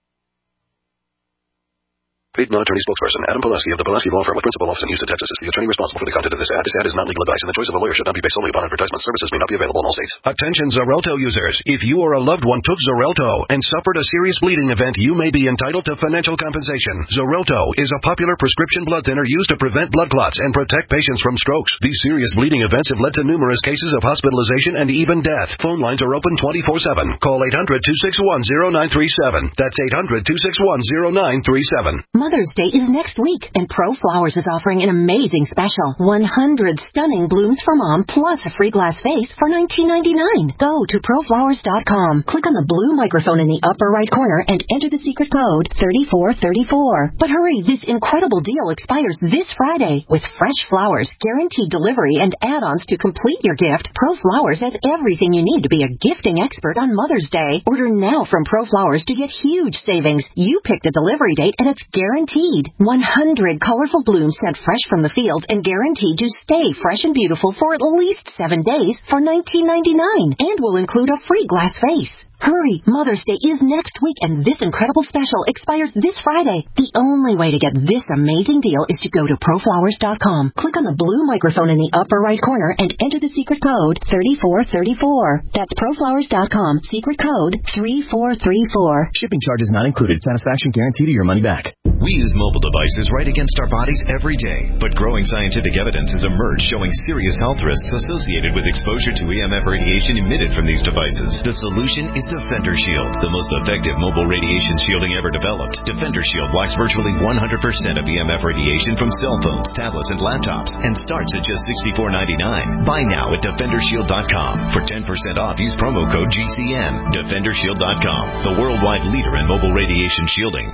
Paid non-attorney spokesperson Adam Pulaski of the Pulaski Law Firm with principal office in Houston, Texas is the attorney responsible for the content of this ad. This ad is not legal advice, and the choice of a lawyer should not be based solely upon advertisement. Services may not be available in all states. Attention Xarelto users. If you or a loved one took Xarelto and suffered a serious bleeding event, you may be entitled to financial compensation. Xarelto is a popular prescription blood thinner used to prevent blood clots and protect patients from strokes. These serious bleeding events have led to numerous cases of hospitalization and even death. Phone lines are open twenty-four seven. Call eight hundred, two six one, zero nine three seven. That's eight hundred, two six one, zero nine three seven. Mother's Day is next Next week, and Pro Flowers is offering an amazing special. one hundred stunning blooms for mom, plus a free glass vase for nineteen ninety-nine. Go to pro flowers dot com. Click on the blue microphone in the upper right corner and enter the secret code thirty-four thirty-four. But hurry, this incredible deal expires this Friday. With fresh flowers, guaranteed delivery, and add-ons to complete your gift, Pro Flowers has everything you need to be a gifting expert on Mother's Day. Order now from Pro Flowers to get huge savings. You pick the delivery date, and it's guaranteed. one hundred colorful blooms sent fresh from the field and guaranteed to stay fresh and beautiful for at least seven days for nineteen ninety-nine, and will include a free glass vase. Hurry, Mother's Day is next week, and this incredible special expires this Friday. The only way to get this amazing deal is to go to pro flowers dot com. Click on the blue microphone in the upper right corner and enter the secret code thirty-four thirty-four. That's pro flowers dot com, secret code three four three four. Shipping charges not included. Satisfaction guaranteed or your money back. We use mobile devices right against our bodies every day, but growing scientific evidence has emerged showing serious health risks associated with exposure to E M F radiation emitted from these devices. The solution is Defender Shield, the most effective mobile radiation shielding ever developed. Defender Shield blocks virtually one hundred percent of E M F radiation from cell phones, tablets, and laptops, and starts at just sixty-four ninety-nine. Buy now at defender shield dot com. For ten percent off, use promo code G C N. defender shield dot com, the worldwide leader in mobile radiation shielding.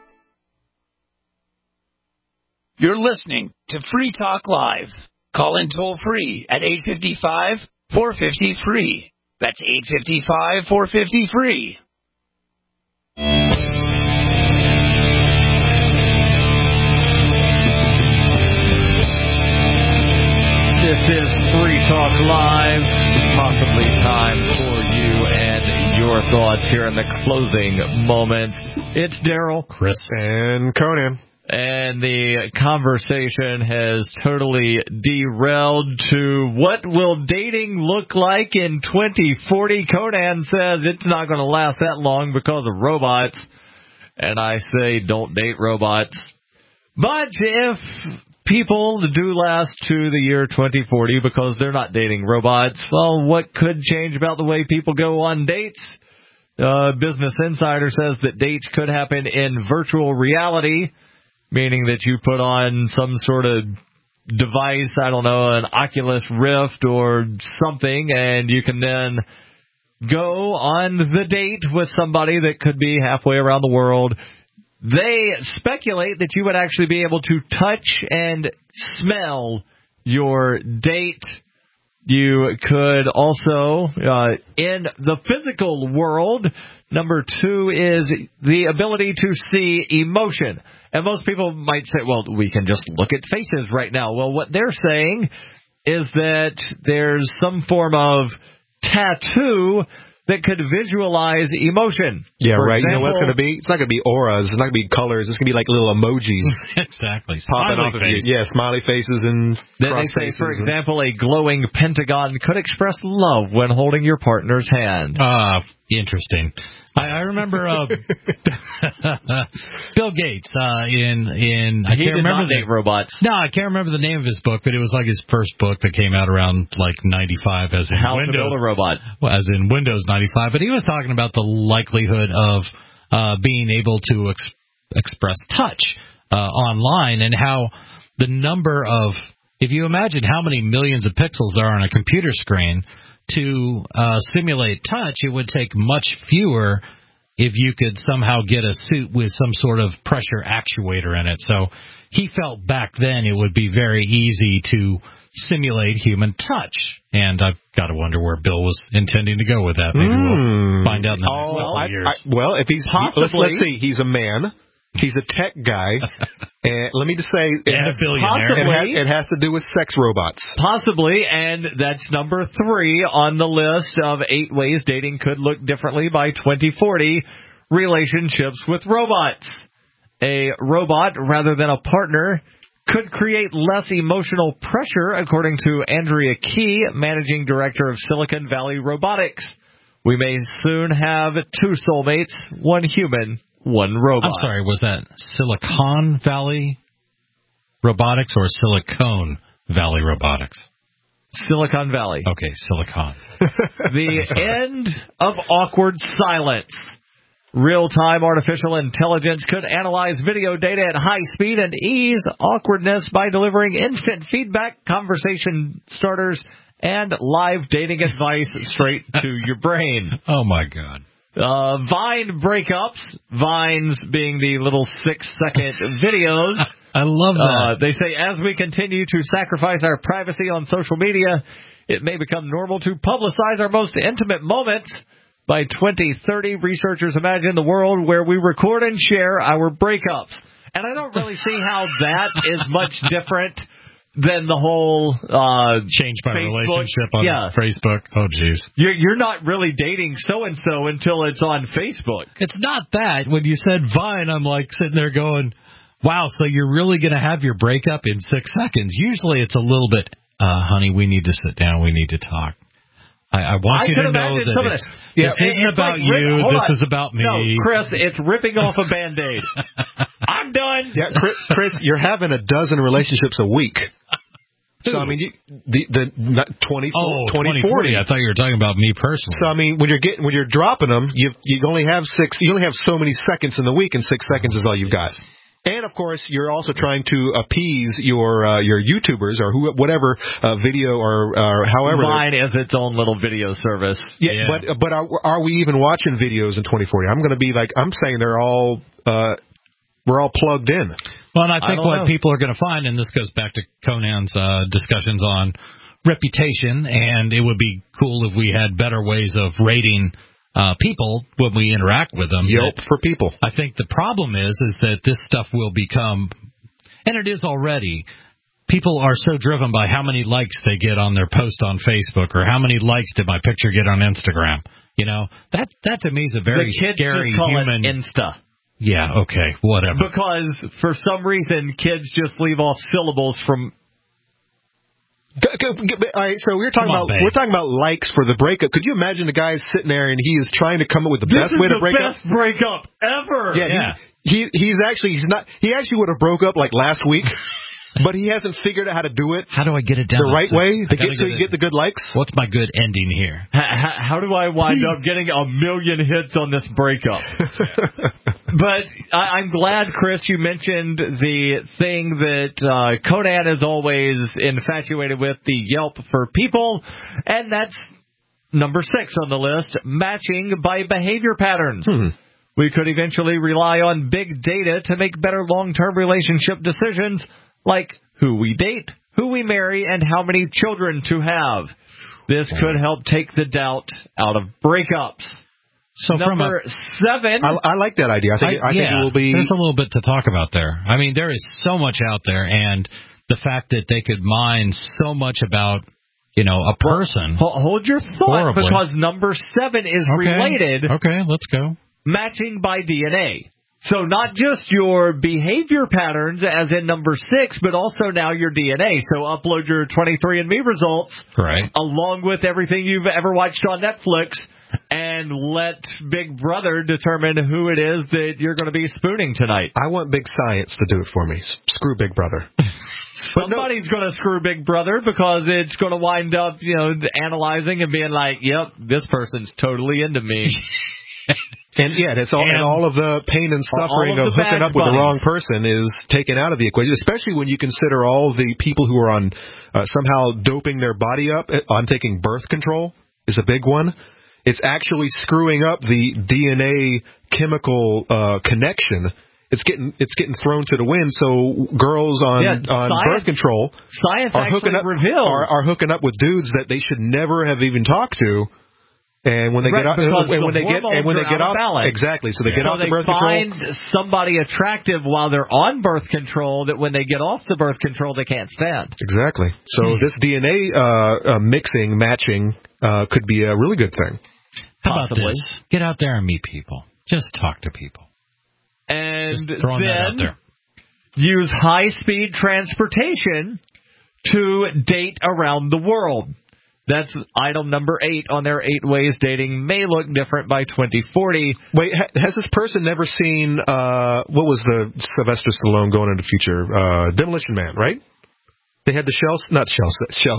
You're listening to Free Talk Live. Call in toll free at eight five five, four five zero, free. That's eight five five, four five zero, free. This is Free Talk Live. Possibly time for you and your thoughts here in the closing moments. It's Daryl, Chris, and Conan. And the conversation has totally derailed to what will dating look like in twenty forty. Conan says it's not going to last that long because of robots. And I say don't date robots. But if people do last to the year twenty forty because they're not dating robots, well, what could change about the way people go on dates? Uh, Business Insider says that dates could happen in virtual reality, meaning that you put on some sort of device, I don't know, an Oculus Rift or something, and you can then go on the date with somebody that could be halfway around the world. They speculate that you would actually be able to touch and smell your date. You could also, uh, in the physical world, number two is the ability to see emotion. And most people might say, well, we can just look at faces right now. Well, what they're saying is that there's some form of tattoo that could visualize emotion. Yeah, For right. example, you know what it's going to be? It's not going to be auras. It's not going to be colors. It's going to be like little emojis. Exactly. Popping off of you. Yeah, smiley faces and Then cross they say, faces for and- example, a glowing pentagon could express love when holding your partner's hand. Ah, uh, interesting. I, I remember uh, Bill Gates uh, in in I he can't did remember not the date robots. No, I can't remember the name of his book, but it was like his first book that came out around like ninety-five, as in How Windows. to Build a Robot. Well, as in Windows ninety-five. But he was talking about the likelihood of uh, being able to ex- express touch uh, online, and how the number of, if you imagine how many millions of pixels there are on a computer screen, to uh, simulate touch, it would take much fewer if you could somehow get a suit with some sort of pressure actuator in it. So he felt back then it would be very easy to simulate human touch. And I've got to wonder where Bill was intending to go with that. Maybe mm. we'll find out in the next oh, couple I, years. I, well, if he's Possibly. let's, let's see, he's a man. He's a tech guy, and let me just say, it, and has, a billionaire. it, has, it has to do with sex robots. Possibly, and that's number three on the list of eight ways dating could look differently by twenty forty, relationships with robots. A robot, rather than a partner, could create less emotional pressure, according to Andrea Key, managing director of Silicon Valley Robotics. We may soon have two soulmates, one human, one robot. I'm sorry, was that Silicon Valley Robotics or Silicon Valley Robotics? Silicon Valley. Okay, Silicon. The end of awkward silence. Real-time artificial intelligence could analyze video data at high speed and ease awkwardness by delivering instant feedback, conversation starters, and live dating advice straight to your brain. Oh, my God. Uh, Vine breakups, Vines being the little six-second videos. I love that. Uh, they say, as we continue to sacrifice our privacy on social media, it may become normal to publicize our most intimate moments. By twenty thirty, researchers imagine the world where we record and share our breakups. And I don't really see how that is much different than the whole uh, change my Facebook. relationship on yeah. Facebook. Oh, jeez. You're, you're not really dating so-and-so until it's on Facebook. It's not that. When you said Vine, I'm like sitting there going, wow, so you're really going to have your breakup in six seconds. Usually it's a little bit, uh, honey, we need to sit down. We need to talk. I, I want I you to know that it's, yeah, this isn't about like, you. Hold this on. is about me. No, Chris, it's ripping off a Band-Aid. I'm done. Yeah, Chris, Chris, you're having a dozen relationships a week. So, I mean, you, the the twenty, oh, twenty forty. I thought you were talking about me personally. So, I mean, when you're getting when you're dropping them, you you only have six. You only have so many seconds in the week, and six seconds is all you've got. And of course, you're also trying to appease your uh, your YouTubers or who, whatever uh, video or or however. Vine is its own little video service. Yeah, yeah. but but are, are we even watching videos in twenty forty? I'm going to be like, I'm saying they're all uh, we're all plugged in. Well, and I think I what know. people are going to find, and this goes back to Conan's uh, discussions on reputation, and it would be cool if we had better ways of rating uh, people when we interact with them. Yep, for people. I think the problem is, is that this stuff will become, and it is already, people are so driven by how many likes they get on their post on Facebook or how many likes did my picture get on Instagram. You know, that that to me is a very the kids scary just call human. it Insta. Yeah, okay, whatever. Because for some reason, kids just leave off syllables from. All right, so we're talking on, about babe. we're talking about likes for the breakup. Could you imagine the guy sitting there and he is trying to come up with the this best way to break up? This is the best breakup ever. Yeah, yeah. He, he he's actually he's not he actually would have broke up like last week. But he hasn't figured out how to do it. How do I get it down the right six? way to get get so you get the good likes? What's my good ending here? How, how do I wind Please. up getting a million hits on this breakup? But I, I'm glad, Chris, you mentioned the thing that uh, Conan is always infatuated with, the Yelp for people, and that's number six on the list, matching by behavior patterns. Hmm. We could eventually rely on big data to make better long-term relationship decisions, like who we date, who we marry, and how many children to have. This could help take the doubt out of breakups. So Number from a, seven. I, I like that idea. I think, I, I yeah, think it will be. There's a little bit to talk about there. I mean, there is so much out there, and the fact that they could mine so much about, you know, a person. Well, hold your thought, horribly. because number seven is okay. related. Okay, let's go. Matching by D N A. So not just your behavior patterns, as in number six, but also now your D N A. So upload your twenty-three and me results, right, along with everything you've ever watched on Netflix, and let Big Brother determine who it is that you're going to be spooning tonight. I want Big Science to do it for me. Screw Big Brother. Somebody's no. going to screw Big Brother, because it's going to wind up, you know, analyzing and being like, yep, this person's totally into me. And yeah, it's all, and, and all of the pain and suffering of, of hooking up with buddies. the wrong person is taken out of the equation, especially when you consider all the people who are on uh, somehow doping their body up. I'm thinking birth control is a big one. it's actually screwing up the D N A chemical uh, connection. It's getting it's getting thrown to the wind. So girls on yeah, on science, birth control science are hooking up revealed. are, are hooking up with dudes that they should never have even talked to. And when they right, get out, and when the they get and when they get out, out, exactly. So they yeah. get so off the they birth find control. somebody attractive while they're on birth control that when they get off the birth control they can't stand. Exactly. So this D N A uh, uh, mixing, matching uh, could be a really good thing. How about Possibly. this? Get out there and meet people. Just talk to people. And Just throwing then that out there. use high-speed transportation to date around the world. That's item number eight on their eight ways dating may look different by twenty forty. Wait, ha- has this person never seen, uh, what was the Sylvester Stallone going into the future? Uh, Demolition Man, right? They had the shell, not shell, shell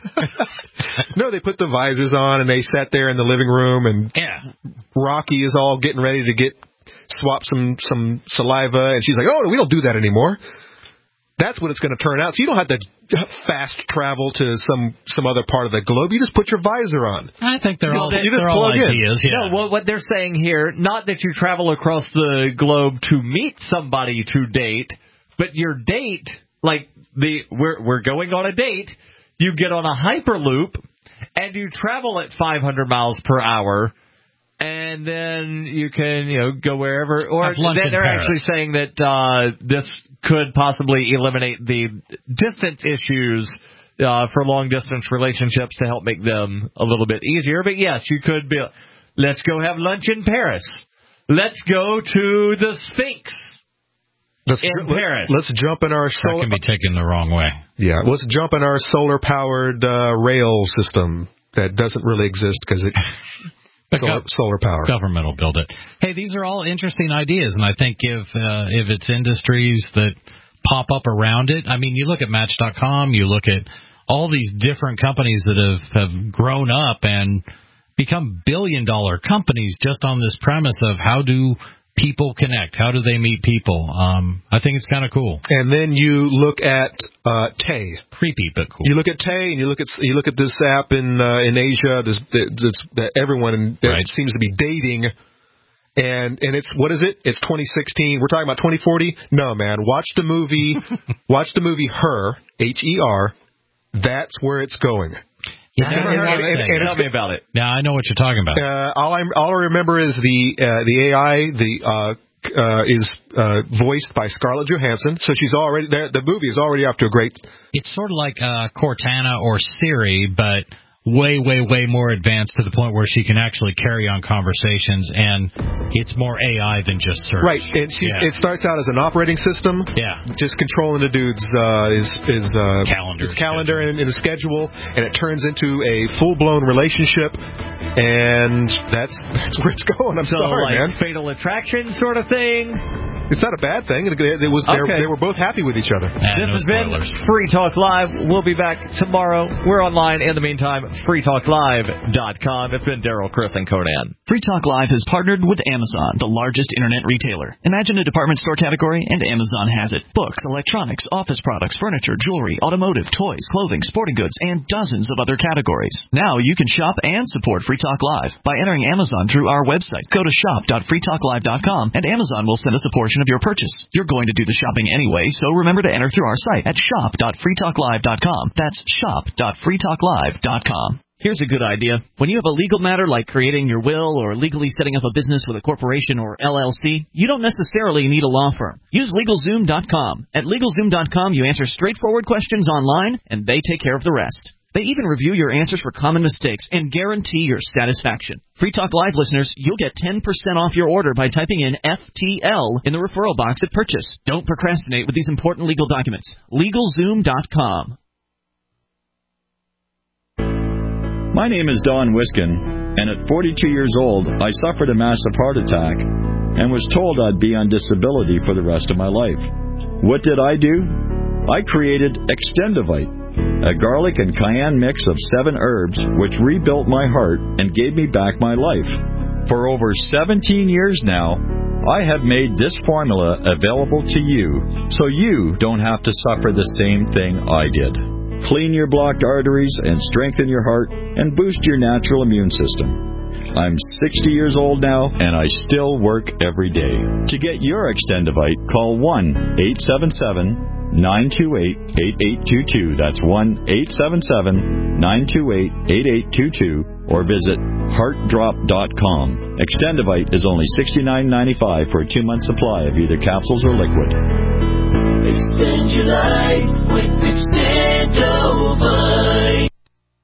six. No, they put the visors on and they sat there in the living room and yeah. Rocky is all getting ready to get, swap some, some saliva and she's like, oh, we don't do that anymore. That's what it's going to turn out. So you don't have to fast travel to some, some other part of the globe. You just put your visor on. I think they're you all, just, you they're just all plug in. ideas. Yeah. No, well, what they're saying here, not that you travel across the globe to meet somebody to date, but your date, like the we're we're going on a date, you get on a hyperloop and you travel at five hundred miles per hour. And then you can, you know, go wherever. Or then they're Paris. actually saying that uh, this could possibly eliminate the distance issues uh, for long-distance relationships to help make them a little bit easier. But, yes, you could be, let's go have lunch in Paris. Let's go to the Sphinx let's, in let, Paris. Let's jump in our solar... That can be taken the wrong way. Yeah, let's jump in our solar-powered uh, rail system that doesn't really exist because it... Solar, solar power. Government will build it. Hey, these are all interesting ideas, and I think if uh, if it's industries that pop up around it, I mean, you look at Match dot com, you look at all these different companies that have, have grown up and become billion-dollar companies just on this premise of how do people connect, how do they meet people. Um, I think it's kind of cool. And then you look at uh, Tay. Creepy, but cool. You look at Tay, and you look at you look at this app in uh, in Asia. This that's, that everyone that right. seems to be dating, and and it's what is it? It's twenty sixteen. We're talking about twenty forty. No, man. Watch the movie. watch the movie Her. H E R. That's where it's going. Yeah, Never heard of it. Tell me about it. Yeah, I know what you're talking about. Uh, all I all I remember is the uh, the A I the uh, uh, is uh, voiced by Scarlett Johansson, so she's already the, the movie is already up to a great. It's sort of like uh, Cortana or Siri, but way, way, way more advanced to the point where she can actually carry on conversations, and it's more A I than just search. Right, and she's, yeah. it starts out as an operating system. Yeah, just controlling the dude's uh, is is uh, calendar, his calendar and, and his schedule, and it turns into a full blown relationship, and that's that's where it's going. I'm so sorry, like man. Fatal Attraction sort of thing. It's not a bad thing. It, it was okay. they were both happy with each other. And this no has been spoilers. Free Talk Live. We'll be back tomorrow. We're online. In the meantime, free talk live dot com. It's been Daryl, Chris, and Conan. Free Talk Live has partnered with Amazon, the largest internet retailer. Imagine a department store category, and Amazon has it. Books, electronics, office products, furniture, jewelry, automotive, toys, clothing, sporting goods, and dozens of other categories. Now you can shop and support Free Talk Live by entering Amazon through our website. Go to shop dot free talk live dot com, and Amazon will send us a portion of your purchase. You're going to do the shopping anyway, so remember to enter through our site at shop dot free talk live dot com. That's shop dot free talk live dot com. Here's a good idea. When you have a legal matter like creating your will or legally setting up a business with a corporation or L L C, you don't necessarily need a law firm. Use LegalZoom dot com. At LegalZoom dot com, you answer straightforward questions online, and they take care of the rest. They even review your answers for common mistakes and guarantee your satisfaction. Free Talk Live listeners, you'll get ten percent off your order by typing in F T L in the referral box at purchase. Don't procrastinate with these important legal documents. LegalZoom dot com. My name is Don Wiskin, and at forty-two years old, I suffered a massive heart attack and was told I'd be on disability for the rest of my life. What did I do? I created Extendivite, a garlic and cayenne mix of seven herbs which rebuilt my heart and gave me back my life. For over seventeen years now, I have made this formula available to you so you don't have to suffer the same thing I did. Clean your blocked arteries and strengthen your heart and boost your natural immune system. I'm sixty years old now, and I still work every day. To get your Extendivite, call one eight seven seven, nine two eight, eight eight two two. That's one eight seven seven, nine two eight, eight eight two two, or visit heart drop dot com. Extendivite is only sixty-nine ninety-five for a two-month supply of either capsules or liquid. Extend your life with Extendivite.